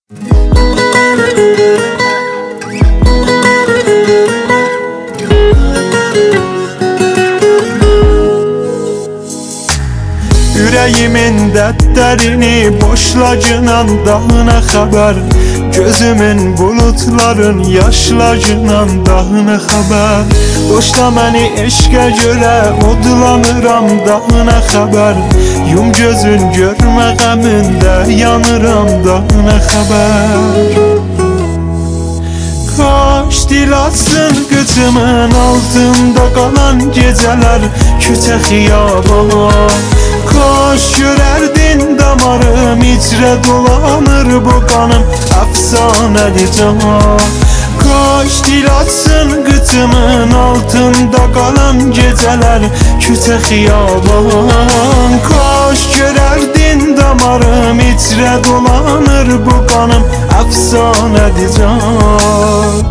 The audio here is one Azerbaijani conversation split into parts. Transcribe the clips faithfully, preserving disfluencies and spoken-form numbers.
Yüreğimin dertlerini boşlacınan dağına haber, gözümün bulutların yaşlacınan dağına haber. Boşla məni eşqə görə odlanıram dağına haber, yum gözün görmə qəmində yanıram dağına haber. Kaş dil açsın qıçımın altında qalan gecələr küçə xiyabana. Kaş görərdin damarım içrə dolanır bu qanım əfsanədir can. Kaş dil açsın qıçımın altında qalan gecələr küçə xiyaban. Kaş görərdin damarım içrə dolanır bu qanım əfsanədir can.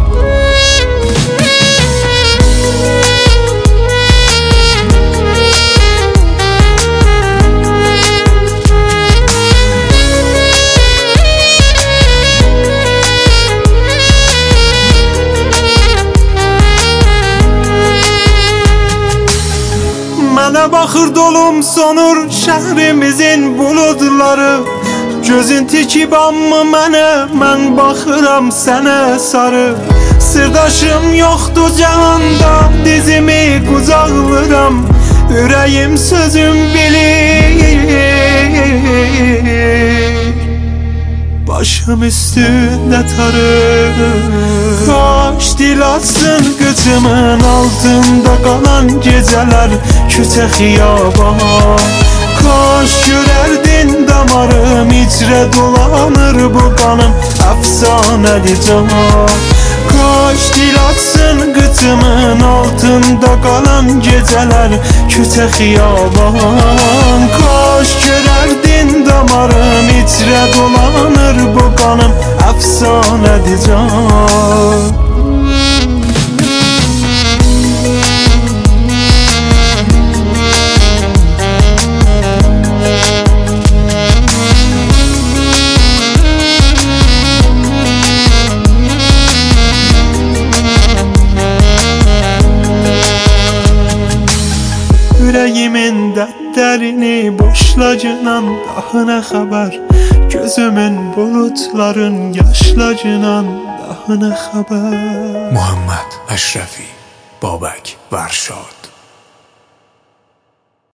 Mənə baxır dolum sonur şəhrimizin buludları. Gözün tikib amma mənə, mən baxıram sənə sarı. Sırdaşım yoxdur cahanda, dizimi qucaqlıram. Ürəyim sözüm bilir, başım üstündə tarır. Kaş dil açsın qıçımın altında qalan gecələr küçə xiyabana. Kaş görərdin damarım içrə dolanır bu qanım əfsanədir can. Kaş dil açsın qıçımın altında qalan gecələr küçə xiyaban. Kaş görərdin damarım içrə dolanır bu qanım əfsanədir can. Yüreğimin dertlerini boşlacınan dağına haber, gözümün bulutların yaşlacınan dağına haber. محمد اشرفی، بابک ورشاد.